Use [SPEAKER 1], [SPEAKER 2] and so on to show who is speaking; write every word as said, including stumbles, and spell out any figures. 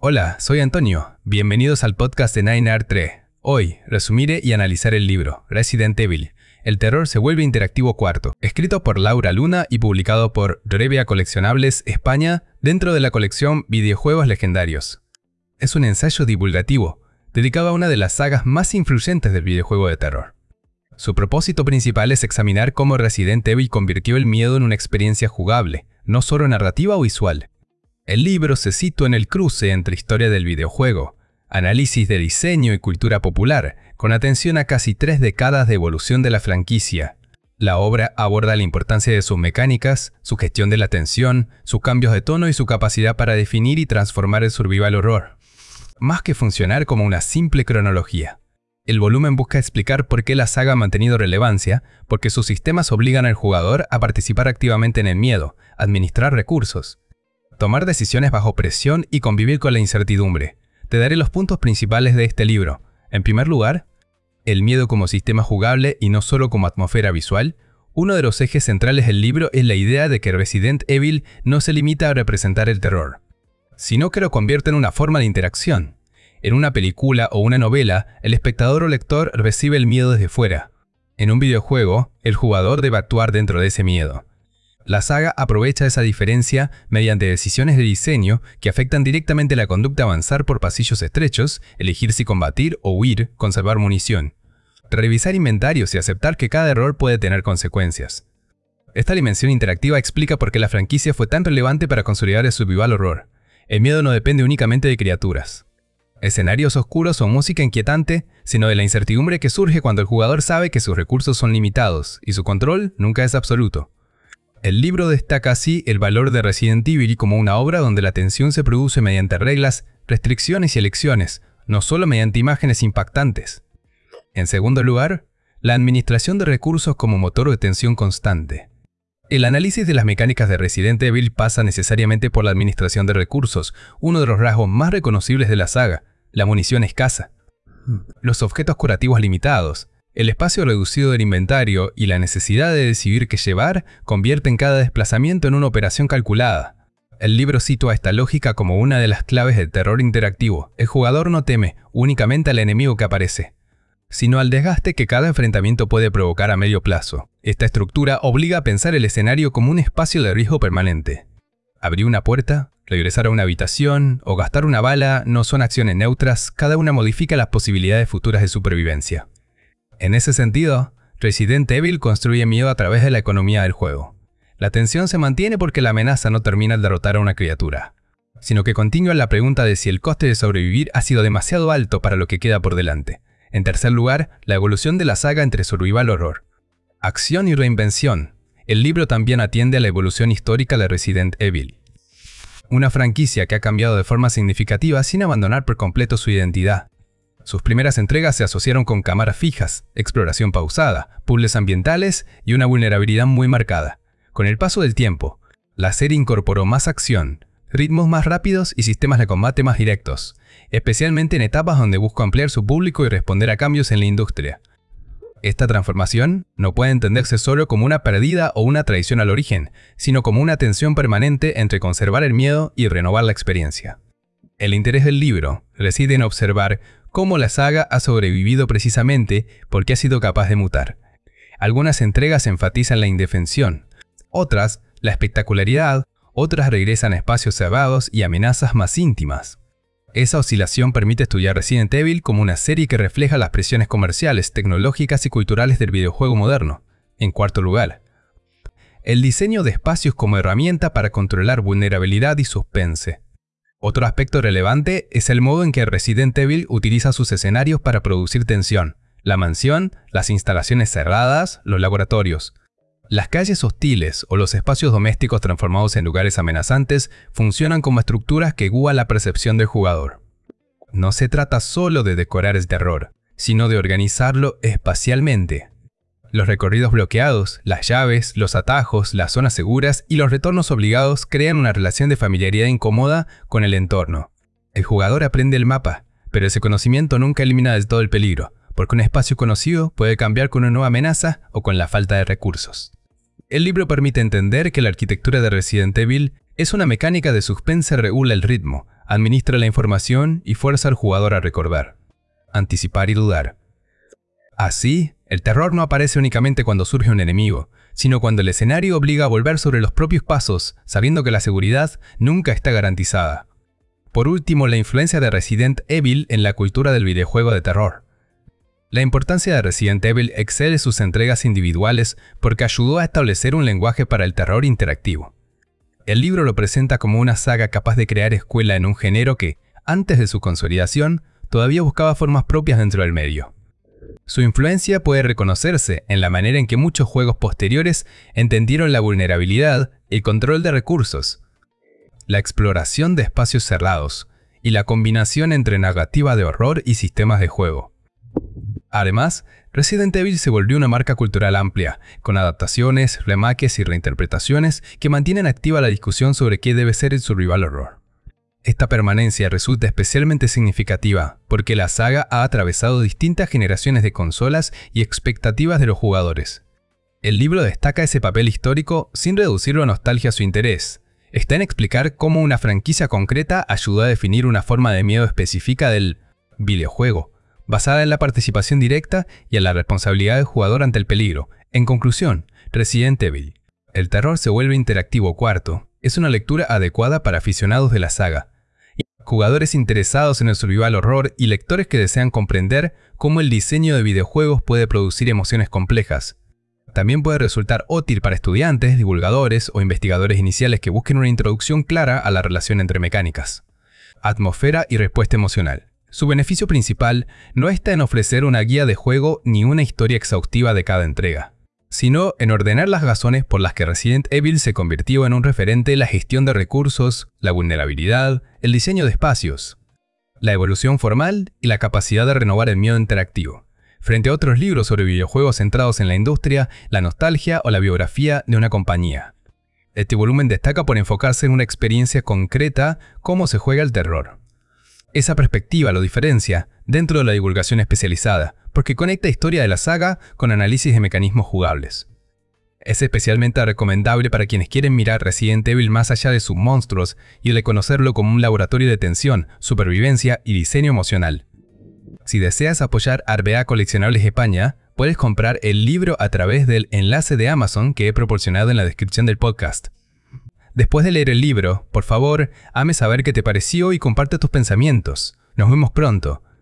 [SPEAKER 1] Hola, soy Antonio. Bienvenidos al podcast de Nine Art tres. Hoy, resumiré y analizar el libro Resident Evil. El terror se vuelve interactivo cuarto, escrito por Laura Luna y publicado por Revia Coleccionables España dentro de la colección Videojuegos Legendarios. Es un ensayo divulgativo, dedicado a una de las sagas más influyentes del videojuego de terror. Su propósito principal es examinar cómo Resident Evil convirtió el miedo en una experiencia jugable, no solo narrativa o visual. El libro se sitúa en el cruce entre historia del videojuego, análisis de diseño y cultura popular, con atención a casi tres décadas de evolución de la franquicia. La obra aborda la importancia de sus mecánicas, su gestión de la tensión, sus cambios de tono y su capacidad para definir y transformar el survival horror, más que funcionar como una simple cronología. El volumen busca explicar por qué la saga ha mantenido relevancia, porque sus sistemas obligan al jugador a participar activamente en el miedo, administrar recursos, tomar decisiones bajo presión y convivir con la incertidumbre. Te daré los puntos principales de este libro. En primer lugar, el miedo como sistema jugable y no solo como atmósfera visual. Uno de los ejes centrales del libro es la idea de que Resident Evil no se limita a representar el terror, sino que lo convierte en una forma de interacción. En una película o una novela, el espectador o lector recibe el miedo desde fuera. En un videojuego, el jugador debe actuar dentro de ese miedo. La saga aprovecha esa diferencia mediante decisiones de diseño que afectan directamente la conducta: avanzar por pasillos estrechos, elegir si combatir o huir, conservar munición, revisar inventarios y aceptar que cada error puede tener consecuencias. Esta dimensión interactiva explica por qué la franquicia fue tan relevante para consolidar el survival horror. El miedo no depende únicamente de criaturas, escenarios oscuros o música inquietante, sino de la incertidumbre que surge cuando el jugador sabe que sus recursos son limitados y su control nunca es absoluto. El libro destaca así el valor de Resident Evil como una obra donde la tensión se produce mediante reglas, restricciones y elecciones, no solo mediante imágenes impactantes. En segundo lugar, la administración de recursos como motor de tensión constante. El análisis de las mecánicas de Resident Evil pasa necesariamente por la administración de recursos, uno de los rasgos más reconocibles de la saga, la munición escasa, los objetos curativos limitados, el espacio reducido del inventario y la necesidad de decidir qué llevar convierten cada desplazamiento en una operación calculada. El libro sitúa esta lógica como una de las claves del terror interactivo. El jugador no teme únicamente al enemigo que aparece, sino al desgaste que cada enfrentamiento puede provocar a medio plazo. Esta estructura obliga a pensar el escenario como un espacio de riesgo permanente. Abrir una puerta, regresar a una habitación o gastar una bala no son acciones neutras, cada una modifica las posibilidades futuras de supervivencia. En ese sentido, Resident Evil construye miedo a través de la economía del juego. La tensión se mantiene porque la amenaza no termina al derrotar a una criatura, sino que continúa la pregunta de si el coste de sobrevivir ha sido demasiado alto para lo que queda por delante. En tercer lugar, la evolución de la saga entre survival horror, acción y reinvención. El libro también atiende a la evolución histórica de Resident Evil, una franquicia que ha cambiado de forma significativa sin abandonar por completo su identidad. Sus primeras entregas se asociaron con cámaras fijas, exploración pausada, puzzles ambientales y una vulnerabilidad muy marcada. Con el paso del tiempo, la serie incorporó más acción, ritmos más rápidos y sistemas de combate más directos, especialmente en etapas donde buscó ampliar su público y responder a cambios en la industria. Esta transformación no puede entenderse solo como una pérdida o una traición al origen, sino como una tensión permanente entre conservar el miedo y renovar la experiencia. El interés del libro reside en observar cómo la saga ha sobrevivido precisamente porque ha sido capaz de mutar. Algunas entregas enfatizan la indefensión, otras la espectacularidad, otras regresan a espacios cerrados y amenazas más íntimas. Esa oscilación permite estudiar Resident Evil como una serie que refleja las presiones comerciales, tecnológicas y culturales del videojuego moderno. En cuarto lugar, el diseño de espacios como herramienta para controlar vulnerabilidad y suspense. Otro aspecto relevante es el modo en que Resident Evil utiliza sus escenarios para producir tensión: la mansión, las instalaciones cerradas, los laboratorios. Las calles hostiles o los espacios domésticos transformados en lugares amenazantes funcionan como estructuras que guían la percepción del jugador. No se trata solo de decorar el terror, sino de organizarlo espacialmente. Los recorridos bloqueados, las llaves, los atajos, las zonas seguras y los retornos obligados crean una relación de familiaridad incómoda con el entorno. El jugador aprende el mapa, pero ese conocimiento nunca elimina del todo el peligro, porque un espacio conocido puede cambiar con una nueva amenaza o con la falta de recursos. El libro permite entender que la arquitectura de Resident Evil es una mecánica de suspense que regula el ritmo, administra la información y fuerza al jugador a recordar, anticipar y dudar. Así, el terror no aparece únicamente cuando surge un enemigo, sino cuando el escenario obliga a volver sobre los propios pasos, sabiendo que la seguridad nunca está garantizada. Por último, la influencia de Resident Evil en la cultura del videojuego de terror. La importancia de Resident Evil excede sus entregas individuales porque ayudó a establecer un lenguaje para el terror interactivo. El libro lo presenta como una saga capaz de crear escuela en un género que, antes de su consolidación, todavía buscaba formas propias dentro del medio. Su influencia puede reconocerse en la manera en que muchos juegos posteriores entendieron la vulnerabilidad, el control de recursos, la exploración de espacios cerrados y la combinación entre narrativa de horror y sistemas de juego. Además, Resident Evil se volvió una marca cultural amplia, con adaptaciones, remakes y reinterpretaciones que mantienen activa la discusión sobre qué debe ser el survival horror. Esta permanencia resulta especialmente significativa porque la saga ha atravesado distintas generaciones de consolas y expectativas de los jugadores. El libro destaca ese papel histórico sin reducirlo a nostalgia a su interés. Está en explicar cómo una franquicia concreta ayudó a definir una forma de miedo específica del videojuego, basada en la participación directa y en la responsabilidad del jugador ante el peligro. En conclusión, Resident Evil, el terror se vuelve interactivo cuarto, es una lectura adecuada para aficionados de la saga, jugadores interesados en el survival horror y lectores que desean comprender cómo el diseño de videojuegos puede producir emociones complejas. También puede resultar útil para estudiantes, divulgadores o investigadores iniciales que busquen una introducción clara a la relación entre mecánicas, atmósfera y respuesta emocional. Su beneficio principal no está en ofrecer una guía de juego ni una historia exhaustiva de cada entrega, sino en ordenar las razones por las que Resident Evil se convirtió en un referente en la gestión de recursos, la vulnerabilidad, el diseño de espacios, la evolución formal y la capacidad de renovar el miedo interactivo, frente a otros libros sobre videojuegos centrados en la industria, la nostalgia o la biografía de una compañía. Este volumen destaca por enfocarse en una experiencia concreta, cómo se juega el terror. Esa perspectiva lo diferencia dentro de la divulgación especializada, porque conecta historia de la saga con análisis de mecanismos jugables. Es especialmente recomendable para quienes quieren mirar Resident Evil más allá de sus monstruos y reconocerlo como un laboratorio de tensión, supervivencia y diseño emocional. Si deseas apoyar R B A Coleccionables España, puedes comprar el libro a través del enlace de Amazon que he proporcionado en la descripción del podcast. Después de leer el libro, por favor, hazme saber qué te pareció y comparte tus pensamientos. Nos vemos pronto.